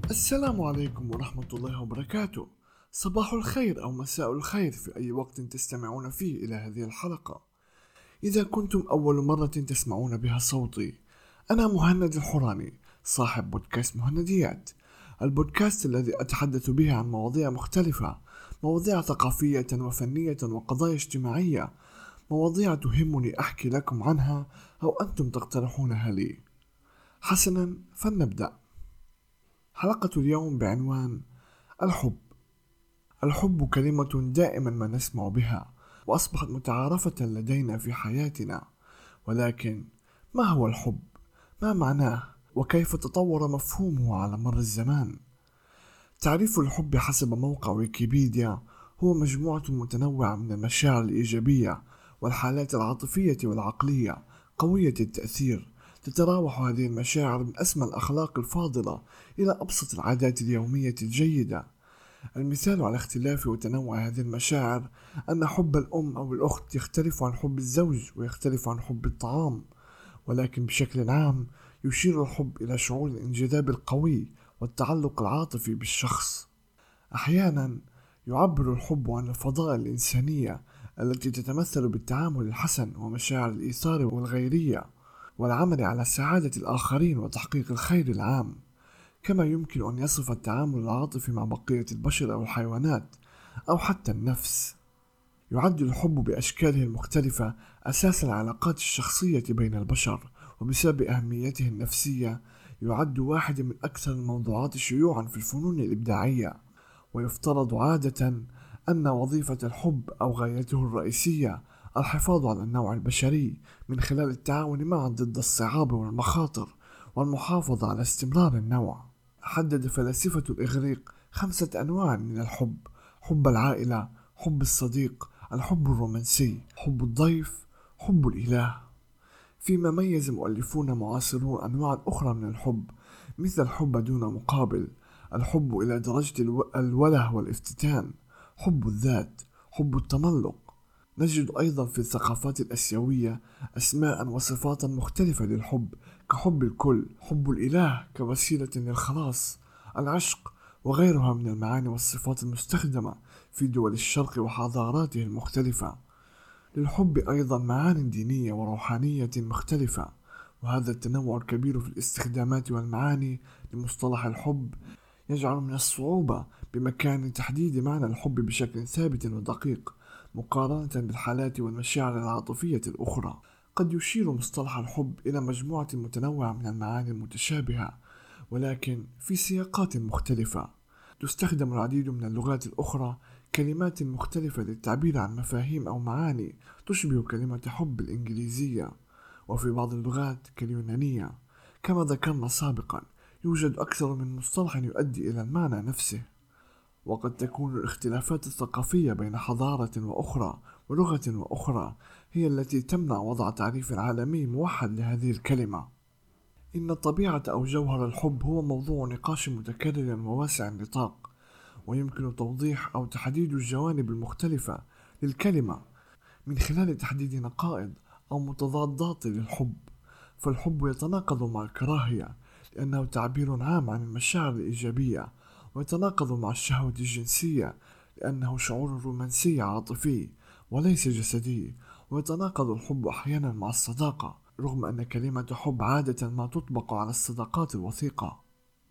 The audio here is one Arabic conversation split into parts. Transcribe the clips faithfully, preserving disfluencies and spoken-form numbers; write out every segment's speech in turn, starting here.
السلام عليكم ورحمة الله وبركاته. صباح الخير أو مساء الخير في أي وقت تستمعون فيه إلى هذه الحلقة. إذا كنتم أول مرة تسمعون بها صوتي، أنا مهند الحوراني، صاحب بودكاست مهنديات، البودكاست الذي أتحدث به عن مواضيع مختلفة، مواضيع ثقافية وفنية وقضايا اجتماعية، مواضيع تهمني أحكي لكم عنها أو أنتم تقترحونها لي. حسنا، فلنبدأ. حلقة اليوم بعنوان الحب. الحب كلمة دائما ما نسمع بها وأصبحت متعارفة لدينا في حياتنا، ولكن ما هو الحب؟ ما معناه؟ وكيف تطور مفهومه على مر الزمان؟ تعريف الحب حسب موقع ويكيبيديا هو مجموعة متنوعة من المشاعر الإيجابية والحالات العاطفية والعقلية قوية التأثير. تتراوح هذه المشاعر من أسمى الأخلاق الفاضلة إلى أبسط العادات اليومية الجيدة. المثال على اختلاف وتنوع هذه المشاعر أن حب الأم أو الأخت يختلف عن حب الزوج ويختلف عن حب الطعام، ولكن بشكل عام يشير الحب إلى شعور الانجذاب القوي والتعلق العاطفي بالشخص. أحيانا يعبر الحب عن الفضائل الإنسانية التي تتمثل بالتعامل الحسن ومشاعر الإيثار والغيرية والعمل على سعادة الآخرين وتحقيق الخير العام. كما يمكن أن يصف التعامل العاطفي مع بقية البشر أو الحيوانات أو حتى النفس. يعد الحب بأشكاله المختلفة أساس العلاقات الشخصية بين البشر، وبسبب أهميته النفسية يعد واحد من أكثر الموضوعات شيوعا في الفنون الإبداعية. ويفترض عادة أن وظيفة الحب أو غايته الرئيسية الحفاظ على النوع البشري من خلال التعاون معا ضد الصعاب والمخاطر والمحافظة على استمرار النوع. حدد فلاسفة الإغريق خمسة أنواع من الحب: حب العائلة، حب الصديق، الحب الرومانسي، حب الضيف، حب الإله. فيما ميز مؤلفون معاصرون أنواع أخرى من الحب، مثل الحب دون مقابل، الحب إلى درجة الو... الوله والافتتان، حب الذات، حب التملق. نجد أيضا في الثقافات الأسيوية أسماء وصفات مختلفة للحب، كحب الكل، حب الإله كوسيلة للخلاص، العشق، وغيرها من المعاني والصفات المستخدمة في دول الشرق وحضاراته المختلفة. للحب أيضا معان دينية وروحانية مختلفة، وهذا التنوع الكبير في الاستخدامات والمعاني لمصطلح الحب يجعل من الصعوبة بمكان تحديد معنى الحب بشكل ثابت ودقيق مقارنة بالحالات والمشاعر العاطفية الأخرى. قد يشير مصطلح الحب إلى مجموعة متنوعة من المعاني المتشابهة، ولكن في سياقات مختلفة. تستخدم العديد من اللغات الأخرى كلمات مختلفة للتعبير عن مفاهيم أو معاني تشبه كلمة حب الإنجليزية، وفي بعض اللغات كاليونانية. كما ذكرنا سابقا، يوجد أكثر من مصطلح يؤدي إلى المعنى نفسه، وقد تكون الاختلافات الثقافية بين حضارة وأخرى ولغة وأخرى هي التي تمنع وضع تعريف عالمي موحد لهذه الكلمة. إن طبيعة أو جوهر الحب هو موضوع نقاش متكرر وواسع النطاق، ويمكن توضيح أو تحديد الجوانب المختلفة للكلمة من خلال تحديد نقائض أو متضادات للحب. فالحب يتناقض مع الكراهية لأنه تعبير عام عن المشاعر الإيجابية، ويتناقض مع الشهوة الجنسية لأنه شعور رومانسي عاطفي وليس جسدي، ويتناقض الحب أحيانا مع الصداقة رغم أن كلمة حب عادة ما تطبق على الصداقات الوثيقة.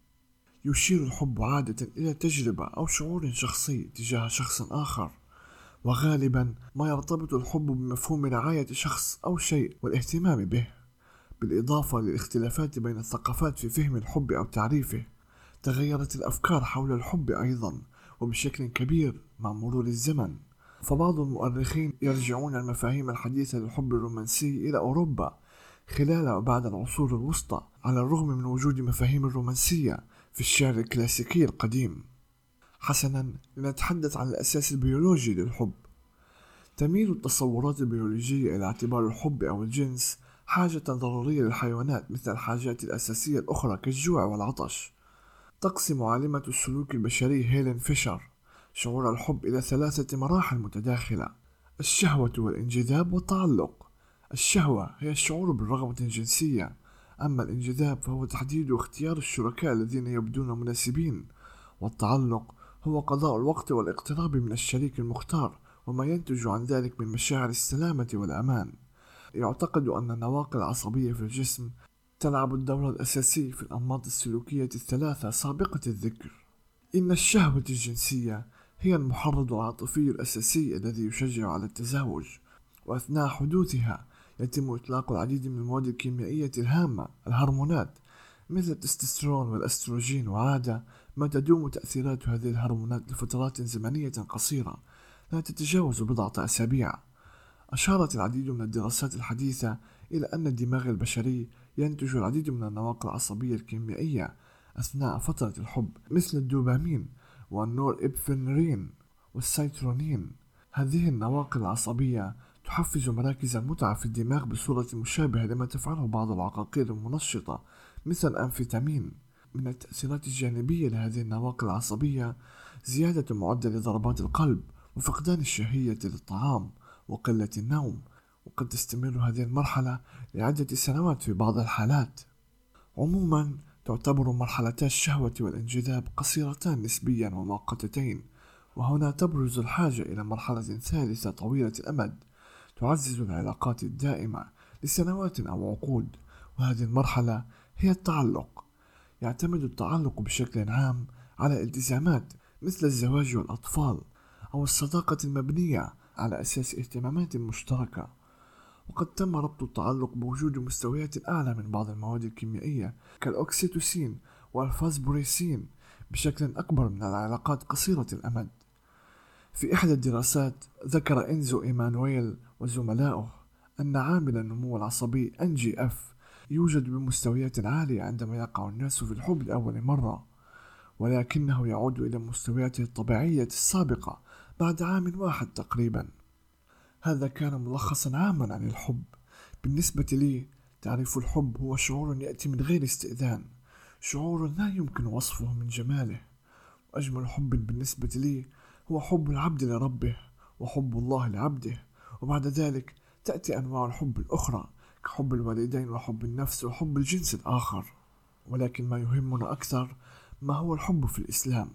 يشير الحب عادة إلى تجربة أو شعور شخصي تجاه شخص آخر، وغالبا ما يرتبط الحب بمفهوم رعاية شخص أو شيء والاهتمام به. بالإضافة للاختلافات بين الثقافات في فهم الحب أو تعريفه، تغيرت الأفكار حول الحب أيضا وبشكل كبير مع مرور الزمن. فبعض المؤرخين يرجعون المفاهيم الحديثة للحب الرومانسي إلى أوروبا خلال وبعد العصور الوسطى، على الرغم من وجود مفاهيم الرومانسية في الشعر الكلاسيكي القديم. حسنا، لنتحدث عن الأساس البيولوجي للحب. تميل التصورات البيولوجية إلى اعتبار الحب أو الجنس حاجة ضرورية للحيوانات مثل الحاجات الأساسية الأخرى كالجوع والعطش. تقسم عالمة السلوك البشري هيلين فيشر شعور الحب إلى ثلاثة مراحل متداخلة: الشهوة والانجذاب والتعلق. الشهوة هي الشعور بالرغبة الجنسية أما الانجذاب فهو تحديد واختيار الشركاء الذين يبدون مناسبين، والتعلق هو قضاء الوقت والاقتراب من الشريك المختار وما ينتج عن ذلك من مشاعر السلامة والأمان. يعتقد أن النواقل العصبية في الجسم تلعب الدور الأساسي في الأنماط السلوكية الثلاثة سابقة الذكر. إن الشهوة الجنسية هي المحرض العاطفي الأساسي الذي يشجع على التزاوج، وأثناء حدوثها يتم إطلاق العديد من المواد الكيميائية الهامة الهرمونات مثل التستوستيرون والأستروجين، وعادة ما تدوم تأثيرات هذه الهرمونات لفترات زمنية قصيرة لا تتجاوز بضعة أسابيع. أشارت العديد من الدراسات الحديثة إلى أن الدماغ البشري ينتج العديد من النواقل العصبية الكيميائية أثناء فترة الحب مثل الدوبامين والنور إبفرين والسيترونين. هذه النواقل العصبية تحفز مراكز المتعة في الدماغ بصورة مشابهة لما تفعله بعض العقاقير المنشطة مثل الأمفيتامين. من التأثيرات الجانبية لهذه النواقل العصبية زيادة معدل ضربات القلب وفقدان الشهية للطعام وقلة النوم، وقد تستمر هذه المرحلة لعدة سنوات في بعض الحالات. عموما تعتبر مرحلتا الشهوة والانجذاب قصيرتان نسبيا ومؤقتتين، وهنا تبرز الحاجة إلى مرحلة ثالثة طويلة الأمد تعزز العلاقات الدائمة لسنوات أو عقود، وهذه المرحلة هي التعلق. يعتمد التعلق بشكل عام على التزامات مثل الزواج والأطفال أو الصداقة المبنية على أساس اهتمامات مشتركة، وقد تم ربط التعلق بوجود مستويات أعلى من بعض المواد الكيميائية كالأوكسيتوسين والفاسبوريسين بشكل أكبر من العلاقات قصيرة الأمد. في إحدى الدراسات ذكر إنزو إيمانويل وزملائه أن عامل النمو العصبي إن جي إف يوجد بمستويات عالية عندما يقع الناس في الحب لأول مرة، ولكنه يعود إلى مستوياته الطبيعية السابقة بعد عام واحد تقريبا. هذا كان ملخصا عاما عن الحب. بالنسبة لي تعريف الحب هو شعور يأتي من غير استئذان، شعور لا يمكن وصفه من جماله. وأجمل حب بالنسبة لي هو حب العبد لربه وحب الله لعبده، وبعد ذلك تأتي أنواع الحب الأخرى كحب الوالدين وحب النفس وحب الجنس الآخر. ولكن ما يهمنا أكثر ما هو الحب في الإسلام.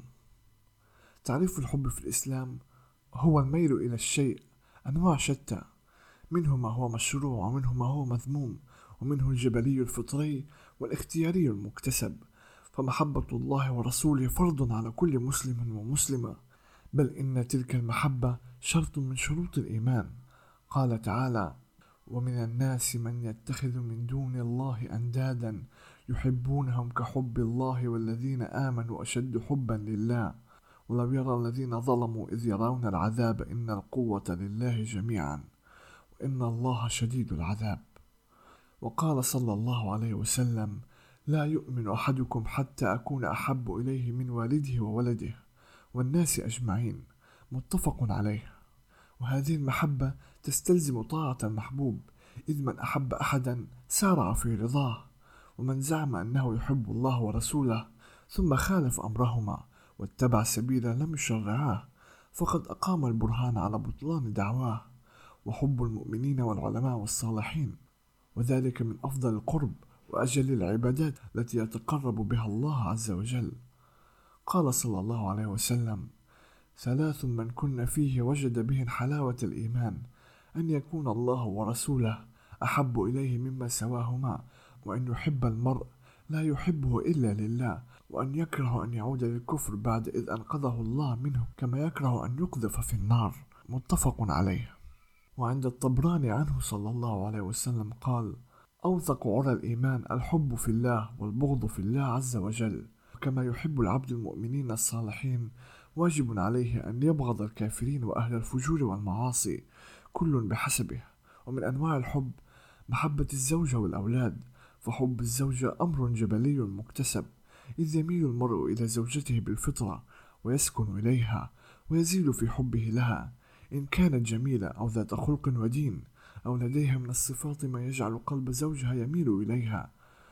تعريف الحب في الإسلام هو الميل إلى الشيء أنواع شتى، منه ما هو مشروع ومنه ما هو مذموم، ومنه الجبلي الفطري والاختياري المكتسب. فمحبة الله ورسوله فرض على كل مسلم ومسلمة، بل إن تلك المحبة شرط من شروط الإيمان. قال تعالى: ومن الناس من يتخذ من دون الله أندادا يحبونهم كحب الله والذين آمنوا أشد حبا لله ولو يرى الذين ظلموا إذ يرون العذاب إن القوة لله جميعا وإن الله شديد العذاب. وقال صلى الله عليه وسلم: لا يؤمن أحدكم حتى أكون أحب إليه من والده وولده والناس أجمعين، متفق عليه. وهذه المحبة تستلزم طاعة المحبوب، إذ من أحب أحدا سارع في رضاه، ومن زعم أنه يحب الله ورسوله ثم خالف أمرهما واتبع سبيلا لم يشرعاه فقد أقام البرهان على بطلان دعواه. وحب المؤمنين والعلماء والصالحين، وذلك من أفضل القرب وأجل العبادات التي يتقرب بها الله عز وجل. قال صلى الله عليه وسلم: ثلاث من كن فيه وجد بهن حلاوة الإيمان، أن يكون الله ورسوله أحب إليه مما سواهما، وأن يحب المرء لا يحبه إلا لله، وأن يكره أن يعود للكفر بعد إذ أنقذه الله منه كما يكره أن يقذف في النار، متفق عليه. وعند الطبراني عنه صلى الله عليه وسلم قال: أوثق عرى الإيمان الحب في الله والبغض في الله عز وجل. وكما يحب العبد المؤمنين الصالحين واجب عليه أن يبغض الكافرين وأهل الفجور والمعاصي، كل بحسبه. ومن أنواع الحب محبة الزوجة والأولاد، فحب الزوجة أمر جبلي مكتسب، إذ يميل المرء إلى زوجته بالفطرة ويسكن إليها ويزيد في حبه لها إن كانت جميلة أو ذات خلق ودين أو لديها من الصفات ما يجعل قلب زوجها يميل إليها.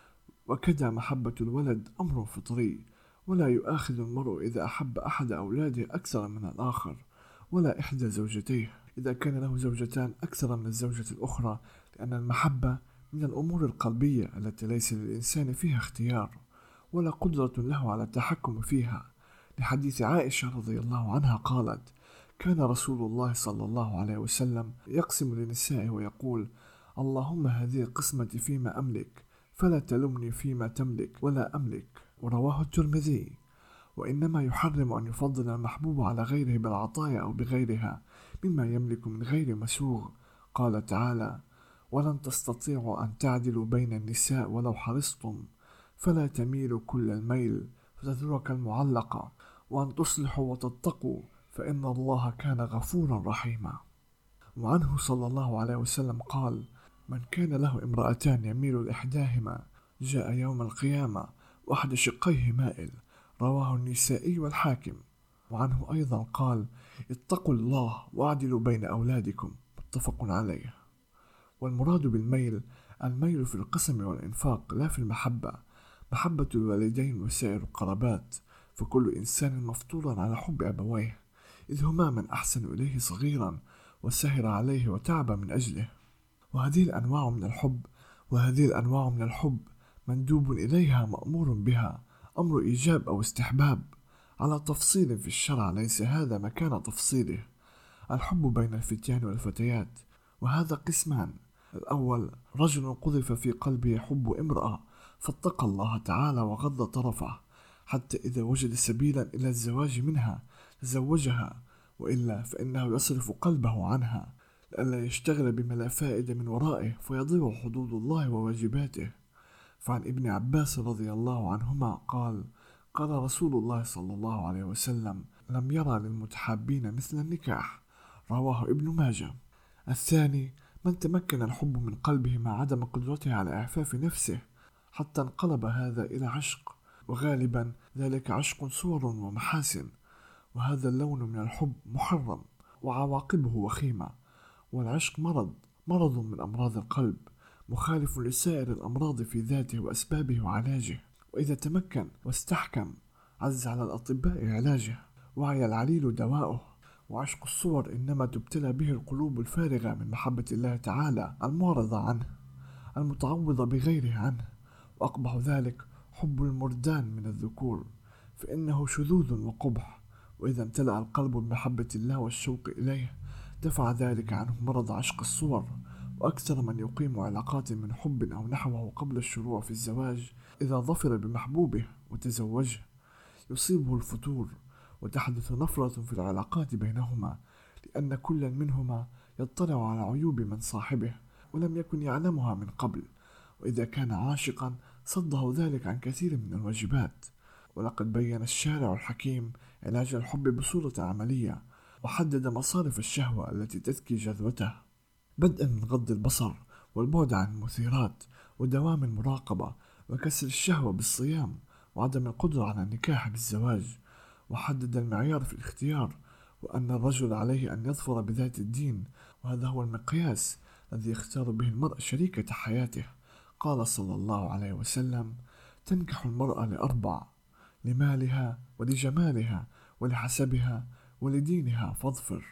وكذا محبة الولد أمر فطري، ولا يؤاخذ المرء إذا أحب أحد أولاده أكثر من الآخر، ولا إحدى زوجتيه إذا كان له زوجتان أكثر من الزوجة الأخرى، لأن المحبة من الأمور القلبية التي ليس للإنسان فيها اختيار ولا قدرة له على التحكم فيها، لحديث عائشة رضي الله عنها قالت: كان رسول الله صلى الله عليه وسلم يقسم لنسائه ويقول: اللهم هذه قسمتي فيما أملك، فلا تلمني فيما تملك ولا أملك. ورواه الترمذي. وإنما يحرم أن يفضل المحبوب على غيره بالعطايا أو بغيرها مما يملك من غير مسوغ. قال تعالى: ولن تستطيعوا أن تعدلوا بين النساء ولو حرصتم، فلا تميلوا كل الميل فتذرك المعلقة، وأن تصلحوا وتتقوا فإن الله كان غفورا رحيما. وعنه صلى الله عليه وسلم قال: من كان له امرأتان يميل لإحداهما جاء يوم القيامة وأحد شقيه مائل. رواه النسائي والحاكم. وعنه أيضا قال: اتقوا الله واعدلوا بين أولادكم، متفق عليه. والمراد بالميل الميل في القسم والإنفاق لا في المحبة، محبة الوالدين وسائر القرابات، فكل إنسان مفطور على حب أبويه، إذ هما من أحسن إليه صغيرا وسهر عليه وتعب من أجله. وهذه الأنواع من الحب وهذه الأنواع من الحب مندوب إليها مأمور بها، أمر إيجاب أو استحباب على تفصيل في الشرع ليس هذا مكان تفصيله. الحب بين الفتيان والفتيات، وهذا قسمان: الأول رجل قذف في قلبه حب امرأة فاتقى الله تعالى وغض طرفه حتى إذا وجد سبيلا إلى الزواج منها تزوجها، وإلا فإنه يصرف قلبه عنها لئلا يشتغل بما لا فائدة من ورائه فيضيع حدود الله وواجباته. فعن ابن عباس رضي الله عنهما قال: قال رسول الله صلى الله عليه وسلم: لم يرى للمتحابين مثل النكاح. رواه ابن ماجه. الثاني من تمكن الحب من قلبه مع عدم قدرته على إعفاف نفسه حتى انقلب هذا إلى عشق، وغالبا ذلك عشق صور ومحاسن، وهذا اللون من الحب محرم وعواقبه وخيمة. والعشق مرض مرض من أمراض القلب، مخالف لسائر الأمراض في ذاته وأسبابه وعلاجه، وإذا تمكن واستحكم عز على الأطباء علاجه وعي العليل دواؤه. وعشق الصور إنما تبتلى به القلوب الفارغة من محبة الله تعالى المعرضة عنه المتعوضة بغيره عنه، وأقبح ذلك حب المردان من الذكور، فإنه شذوذ وقبح. وإذا امتلأ القلب بمحبة الله والشوق إليه دفع ذلك عنه مرض عشق الصور. وأكثر من يقيم علاقات من حب أو نحوه قبل الشروع في الزواج إذا ظفر بمحبوبه وتزوجه يصيبه الفتور، وتحدث نفرة في العلاقات بينهما، لأن كل منهما يطلع على عيوب من صاحبه ولم يكن يعلمها من قبل، وإذا كان عاشقا صده ذلك عن كثير من الواجبات. ولقد بين الشارع الحكيم علاج الحب بصورة عملية، وحدد مصارف الشهوة التي تذكي جذوته، بدءا من غض البصر والبعد عن المثيرات ودوام المراقبة وكسر الشهوة بالصيام وعدم القدرة على النكاح بالزواج. وحدد المعيار في الاختيار، وأن الرجل عليه أن يظفر بذات الدين، وهذا هو المقياس الذي يختار به المرء شريكة حياته. قال صلى الله عليه وسلم: تنكح المرأة لأربع: لمالها ولجمالها ولحسبها ولدينها فاظفر.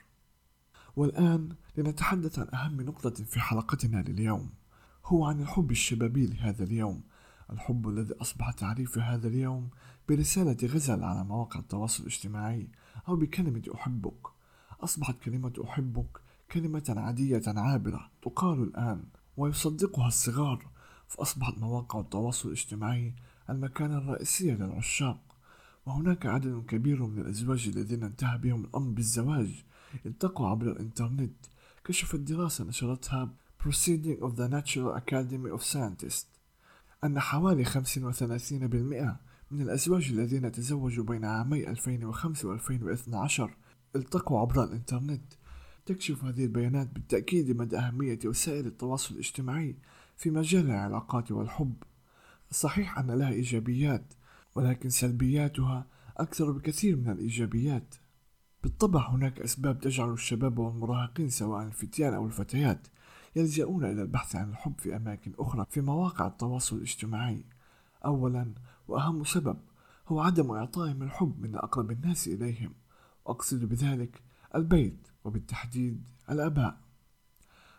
والآن لنتحدث عن أهم نقطة في حلقتنا لليوم، هو عن الحب الشبابي لهذا اليوم، الحب الذي أصبح تعريف هذا اليوم برسالة غزل على مواقع التواصل الاجتماعي أو بكلمة أحبك. أصبحت كلمة أحبك كلمة عادية عابرة تقال الآن ويصدقها الصغار، فأصبحت مواقع التواصل الاجتماعي المكان الرئيسي للعشاق. وهناك عدد كبير من الأزواج الذين انتهى بهم الأمر بالزواج التقوا عبر الإنترنت. كشفت دراسة نشرتها Proceeding of the National Academy of Scientists أن حوالي خمسة وثلاثين بالمئة من الأزواج الذين تزوجوا بين عامي ألفين وخمسة وألفين واثني عشر التقوا عبر الإنترنت. تكشف هذه البيانات بالتأكيد مدى أهمية وسائل التواصل الاجتماعي في مجال العلاقات والحب. صحيح أن لها إيجابيات، ولكن سلبياتها أكثر بكثير من الإيجابيات. بالطبع هناك أسباب تجعل الشباب والمراهقين سواء الفتيان أو الفتيات يلجؤون إلى البحث عن الحب في أماكن أخرى في مواقع التواصل الاجتماعي. أولا وأهم سبب هو عدم إعطائهم الحب من أقرب الناس إليهم، وأقصد بذلك البيت وبالتحديد الآباء.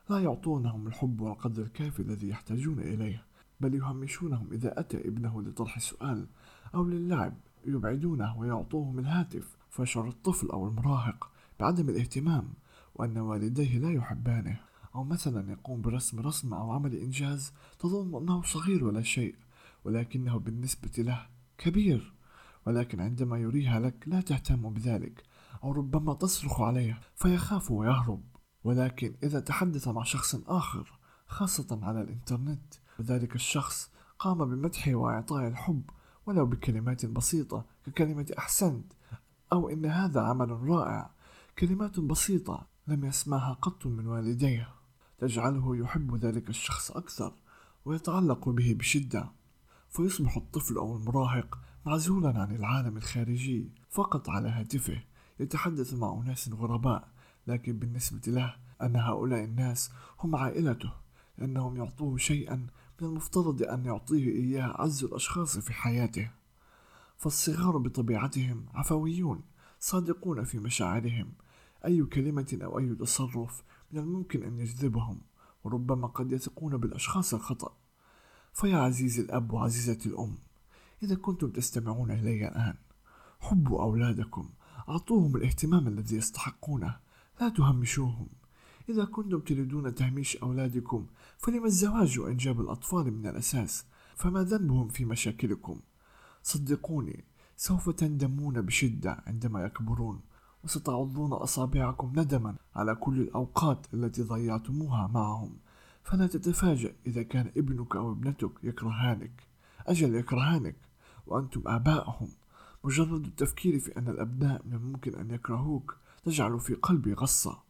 لا يعطونهم الحب والقدر الكافي الذي يحتاجون إليه، بل يهمشونهم إذا أتى ابنه لطرح سؤال أو للعب، يبعدونه ويعطوهم الهاتف، فيشعر الطفل أو المراهق بعدم الاهتمام وأن والديه لا يحبانه. أو مثلا يقوم برسم رسمة أو عمل إنجاز تظن أنه صغير ولا شيء، ولكنه بالنسبة له كبير، ولكن عندما يريها لك لا تهتم بذلك، أو ربما تصرخ عليه فيخاف ويهرب. ولكن إذا تحدث مع شخص آخر خاصة على الإنترنت وذلك الشخص قام بمدحه وإعطائه الحب ولو بكلمات بسيطة ككلمة أحسنت أو إن هذا عمل رائع، كلمات بسيطة لم يسمعها قط من والديه، تجعله يحب ذلك الشخص أكثر ويتعلق به بشدة، فيصبح الطفل أو المراهق معزولا عن العالم الخارجي، فقط على هاتفه يتحدث مع أناس غرباء، لكن بالنسبة له أن هؤلاء الناس هم عائلته، لأنهم يعطوه شيئا من المفترض أن يعطيه إياه أعز الأشخاص في حياته. فالصغار بطبيعتهم عفويون صادقون في مشاعرهم، أي كلمة أو أي تصرف من الممكن أن يجذبهم، وربما قد يثقون بالأشخاص الخطأ. فيا عزيزي الأب وعزيزتي الأم، إذا كنتم تستمعون إلي الآن، حبوا أولادكم، أعطوهم الاهتمام الذي يستحقونه، لا تهمشوهم. إذا كنتم تريدون تهميش أولادكم فلما الزواج وإنجاب الأطفال من الأساس؟ فما ذنبهم في مشاكلكم؟ صدقوني سوف تندمون بشدة عندما يكبرون، وستعضون أصابعكم ندما على كل الأوقات التي ضيعتموها معهم. فلا تتفاجأ إذا كان ابنك أو ابنتك يكرهانك، أجل يكرهانك وأنتم آبائهم. مجرد التفكير في أن الأبناء من الممكن أن يكرهوك تجعل في قلبي غصة.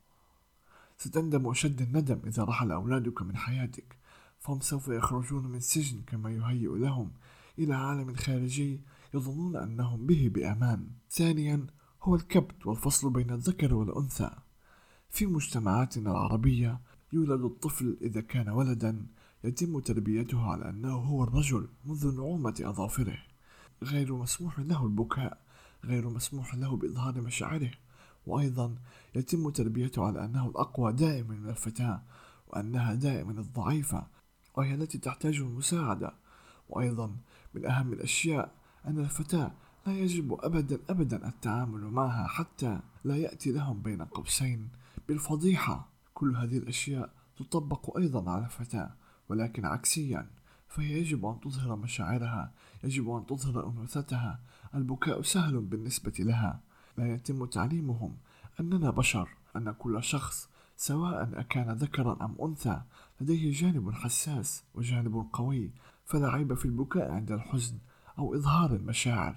ستندم أشد الندم إذا رحل أولادك من حياتك، فهم سوف يخرجون من سجن كما يهيئ لهم إلى عالم خارجي يظنون أنهم به بأمان. ثانيا هو الكبت والفصل بين الذكر والأنثى. في مجتمعاتنا العربية يولد الطفل إذا كان ولدا يتم تربيته على أنه هو الرجل منذ نعومة أظافره، غير مسموح له البكاء، غير مسموح له بإظهار مشاعره، وأيضا يتم تربيته على أنه الأقوى دائما من الفتاة، وأنها دائما الضعيفة وهي التي تحتاج المساعدة. وأيضا من أهم الأشياء أن الفتاة لا يجب أبدا أبدا التعامل معها حتى لا يأتي لهم بين قوسين بالفضيحة. كل هذه الأشياء تطبق أيضا على الفتاة، ولكن عكسيا، فهي يجب أن تظهر مشاعرها، يجب أن تظهر أنوثتها. البكاء سهل بالنسبة لها، لا يتم تعليمهم أننا بشر، أن كل شخص سواء أكان ذكرا أم أنثى لديه جانب حساس وجانب قوي، فلا عيب في البكاء عند الحزن أو إظهار المشاعر.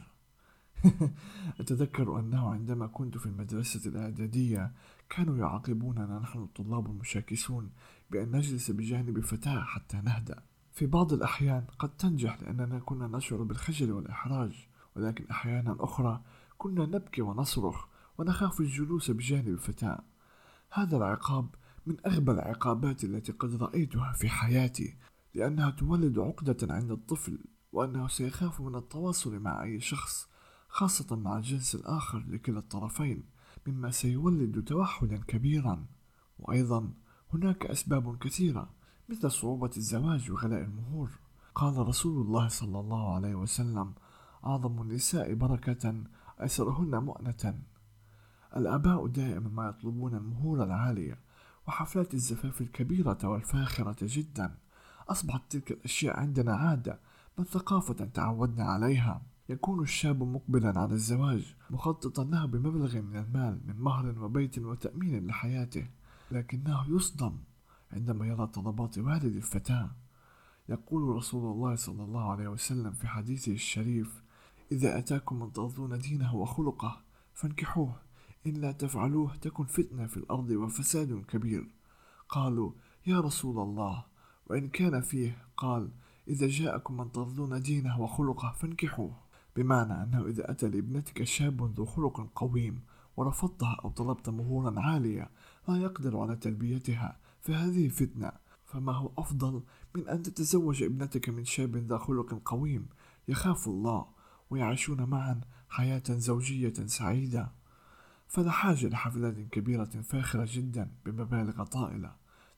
أتذكر أنه عندما كنت في المدرسة الإعدادية كانوا يعاقبوننا نحن الطلاب المشاكسون بأن نجلس بجانب فتاة حتى نهدأ. في بعض الأحيان قد تنجح لأننا كنا نشعر بالخجل والإحراج، ولكن أحيانا أخرى كنا نبكي ونصرخ ونخاف الجلوس بجانب فتاة. هذا العقاب من أغبى العقابات التي قد رأيتها في حياتي، لأنها تولد عقدة عند الطفل، وأنه سيخاف من التواصل مع أي شخص، خاصة مع الجنس الآخر لكلا الطرفين، مما سيولد توحدا كبيرا. وأيضا هناك أسباب كثيرة مثل صعوبة الزواج وغلاء المهور. قال رسول الله صلى الله عليه وسلم: أعظم النساء بركة أيسرهن مؤنة. الآباء دائما ما يطلبون المهور العالية وحفلات الزفاف الكبيرة والفاخرة جدا. أصبحت تلك الأشياء عندنا عادة، بل ثقافة تعودنا عليها. يكون الشاب مقبلا على الزواج مخططا له بمبلغ من المال من مهر وبيت وتأمين لحياته، لكنه يصدم عندما يرى طلبات والد الفتاة. يقول رسول الله صلى الله عليه وسلم في حديثه الشريف: إذا أتاكم من ترضون دينه وخلقه فانكحوه، إن لا تفعلوه تكن فتنة في الأرض وفساد كبير. قالوا: يا رسول الله، وإن كان فيه؟ قال: إذا جاءكم من ترضون دينه وخلقه فانكحوه. بمعنى أنه إذا أتى لابنتك شاب ذو خلق قويم ورفضتها أو طلبت مهورا عالية لا يقدر على تلبيتها فهذه فتنة. فما هو أفضل من أن تتزوج ابنتك من شاب ذا خلق قويم يخاف الله، ويعيشون معا حياة زوجية سعيدة. فلا حاجة لحفلات كبيرة فاخرة جدا بمبالغ طائلة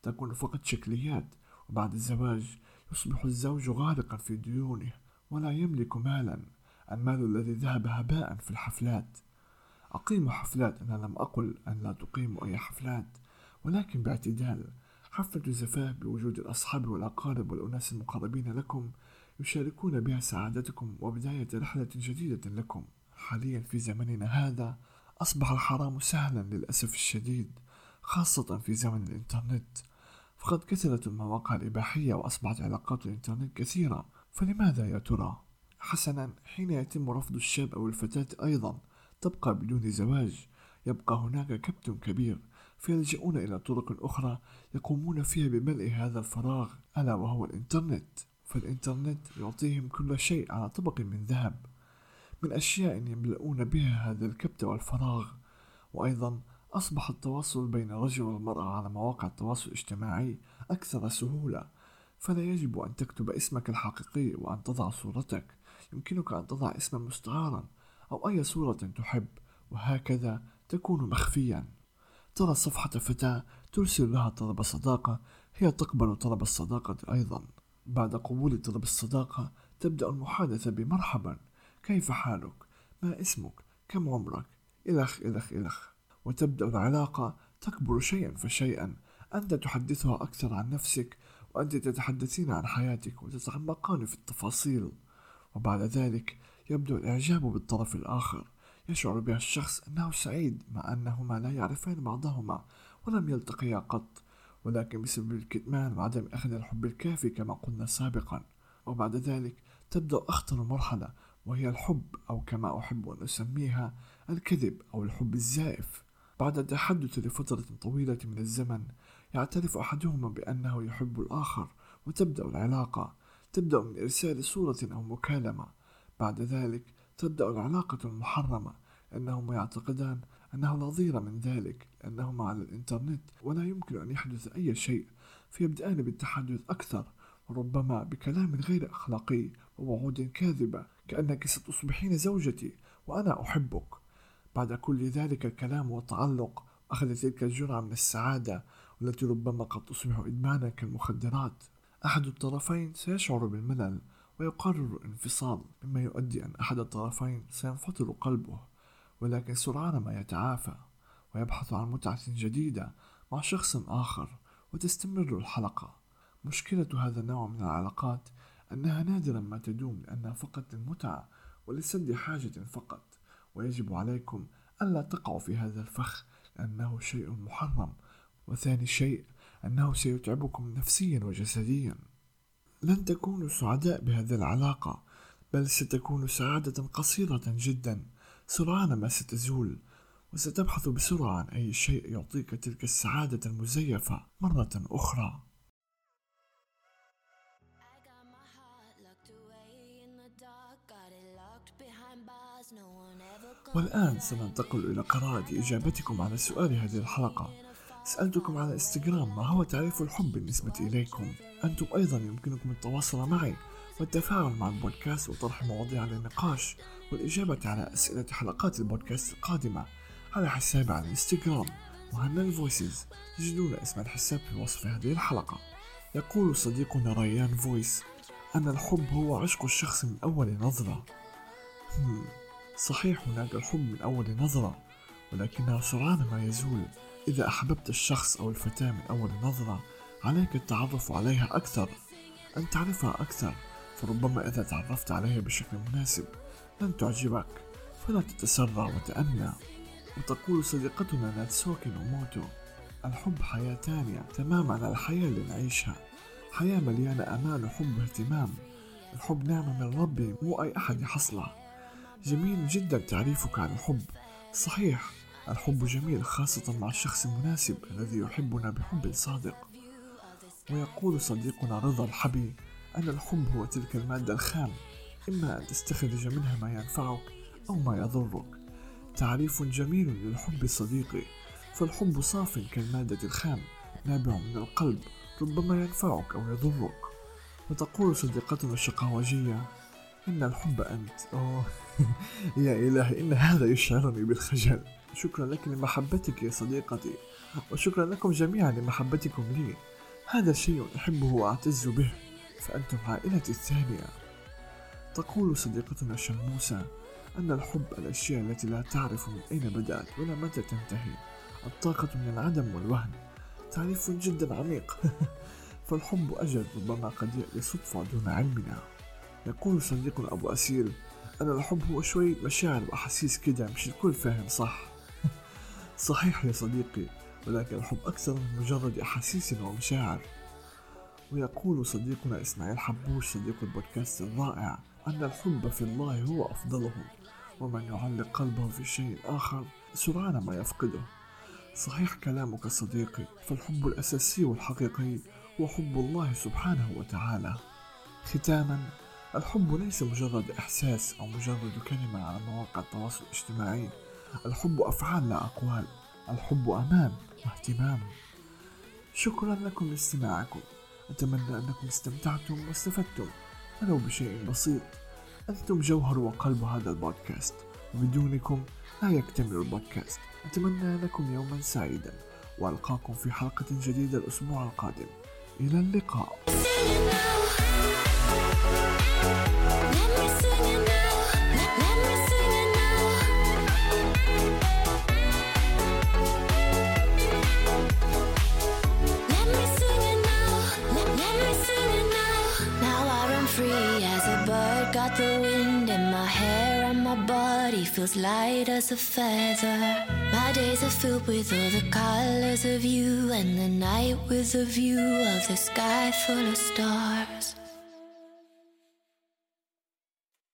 تكون فقط شكليات، وبعد الزواج يصبح الزوج غارقا في ديونه ولا يملك مالا، المال الذي ذهب هباء في الحفلات. أقيموا حفلات، أنا لم أقل أن لا تقيموا أي حفلات، ولكن باعتدال. حفلة زفاف بوجود الأصحاب والأقارب والأناس المقربين لكم يشاركون بها سعادتكم وبداية رحلة جديدة لكم. حاليا في زمننا هذا أصبح الحرام سهلا للأسف الشديد، خاصة في زمن الإنترنت، فقد كثرت المواقع الإباحية وأصبحت علاقات الإنترنت كثيرة. فلماذا يا ترى؟ حسنا، حين يتم رفض الشاب أو الفتاة أيضا تبقى بدون زواج، يبقى هناك كبت كبير، فيلجؤون إلى طرق أخرى يقومون فيها بملء هذا الفراغ، ألا وهو الإنترنت. فالإنترنت يعطيهم كل شيء على طبق من ذهب، من أشياء يملؤون بها هذا الكبت والفراغ. وأيضا أصبح التواصل بين الرجل والمرأة على مواقع التواصل الاجتماعي أكثر سهولة، فلا يجب أن تكتب اسمك الحقيقي وأن تضع صورتك، يمكنك أن تضع اسما مستعارا أو أي صورة تحب، وهكذا تكون مخفيا. ترى صفحة فتاة ترسل لها طلب صداقة، هي تقبل طلب الصداقة أيضا. بعد قبول طلب الصداقة تبدأ المحادثة بمرحبا، كيف حالك؟ ما اسمك؟ كم عمرك؟ إلخ إلخ إلخ، وتبدأ العلاقة تكبر شيئا فشيئا. أنت تحدثها أكثر عن نفسك، وأنت تتحدثين عن حياتك وتتعمقان في التفاصيل، وبعد ذلك يبدأ الإعجاب بالطرف الآخر، يشعر بها الشخص أنه سعيد مع أنهما لا يعرفان بعضهما ولم يلتقيا قط، ولكن بسبب الكتمان وعدم أخذ الحب الكافي كما قلنا سابقا. وبعد ذلك تبدأ أخطر مرحلة، وهي الحب، أو كما أحب أن أسميها الكذب أو الحب الزائف. بعد التحدث لفترة طويلة من الزمن يعترف أحدهما بأنه يحب الآخر، وتبدأ العلاقة، تبدأ من إرسال صورة أو مكالمة. بعد ذلك تبدأ العلاقة المحرمة، أنهما يعتقدان أنه لا ضير من ذلك لأنهما على الإنترنت ولا يمكن أن يحدث أي شيء، فيبدأان بالتحدث أكثر، وربما بكلام غير أخلاقي ووعود كاذبة، كأنك ستصبحين زوجتي وأنا أحبك. بعد كل ذلك الكلام والتعلق أخذ تلك الجرعة من السعادة، والتي ربما قد تصبح إدمانا كالمخدرات. أحد الطرفين سيشعر بالملل ويقرر الانفصال، مما يؤدي أن أحد الطرفين سينفطر قلبه، ولكن سرعان ما يتعافى ويبحث عن متعة جديدة مع شخص آخر، وتستمر الحلقة. مشكلة هذا النوع من العلاقات أنها نادرا ما تدوم، لأنها فقط للمتعة ولسد حاجة فقط، ويجب عليكم ألا تقعوا في هذا الفخ لأنه شيء محرم. وثاني شيء أنه سيتعبكم نفسيا وجسديا. لن تكونوا سعداء بهذه العلاقة، بل ستكون سعادة قصيرة جدا سرعان ما ستزول، وستبحث بسرعة عن أي شيء يعطيك تلك السعادة المزيفة مرة أخرى. والآن سننتقل إلى قراءة إجابتكم على سؤال هذه الحلقة. سألتكم على إنستغرام ما هو تعريف الحب بالنسبة إليكم. أنتم أيضا يمكنكم التواصل معي والتفاعل مع البودكاست وطرح مواضيع للنقاش والإجابة على أسئلة حلقات البودكاست القادمة على حسابي على الإنستغرام مهند فويسز. تجدون اسم الحساب في وصف هذه الحلقة. يقول صديقنا ريان فويس أن الحب هو عشق الشخص من أول نظرة. صحيح، هناك الحب من أول نظرة، ولكنه سرعان ما يزول. إذا أحببت الشخص أو الفتاة من أول نظرة عليك التعرف عليها أكثر، أن تعرفها أكثر، فربما إذا تعرفت عليها بشكل مناسب لن تعجبك، فلا تتسرع وتأنى. وتقول صديقتنا ناتسوكي نوموتو الحب حياة تانية تماما عن الحياة اللي نعيشها، حياة مليانة أمان وحب واهتمام. الحب نعمة من ربي، مو أي أحد يحصلها. جميل جدا تعريفك عن الحب. صحيح، الحب جميل خاصة مع الشخص المناسب الذي يحبنا بحب صادق. ويقول صديقنا رضا الحبي أن الحب هو تلك المادة الخام، إما أن تستخرج منها ما ينفعك أو ما يضرك. تعريف جميل للحب صديقي، فالحب صاف كالمادة الخام، نابع من القلب، ربما ينفعك أو يضرك. وتقول صديقتنا الشقاوجية إن الحب أنت. أوه يا إلهي، إن هذا يشعرني بالخجل. شكرا لك لمحبتك يا صديقتي، وشكرا لكم جميعا لمحبتكم لي. هذا شيء أحبه وأعتز به، فأنتم عائلتي الثانية. تقول صديقتنا شموسة أن الحب الأشياء التي لا تعرف من أين بدأت ولا متى تنتهي، الطاقة من العدم والوهن. تعريف جدا عميق. فالحب أجل ربما قد يأتي صدفة دون علمنا. يقول صديقنا أبو أسيل أن الحب هو شوية مشاعر وأحاسيس كده، مش الكل فاهم صح. صحيح يا صديقي، ولكن الحب أكثر من مجرد أحاسيس ومشاعر. ويقول صديقنا إسماعيل حبوش صديق البودكاست الرائع أن الحب في الله هو أفضلهم، ومن يعلق قلبه في شيء آخر سرعان ما يفقده. صحيح كلامك صديقي، فالحب الأساسي والحقيقي هو حب الله سبحانه وتعالى. ختاما، الحب ليس مجرد إحساس أو مجرد كلمة على مواقع التواصل الاجتماعي. الحب أفعال لا أقوال. الحب أمان واهتمام. شكرا لكم لاستماعكم. أتمنى أنكم استمتعتم واستفدتم ولو بشيء بسيط. أنتم جوهر وقلب هذا البودكاست، وبدونكم لا يكتمل البودكاست. أتمنى لكم يوما سعيدا، وألقاكم في حلقة جديدة الأسبوع القادم. إلى اللقاء. Got the wind in my hair and my body feels light as a feather. My days are filled with all the colors of you, and the night with a view of the sky full of stars.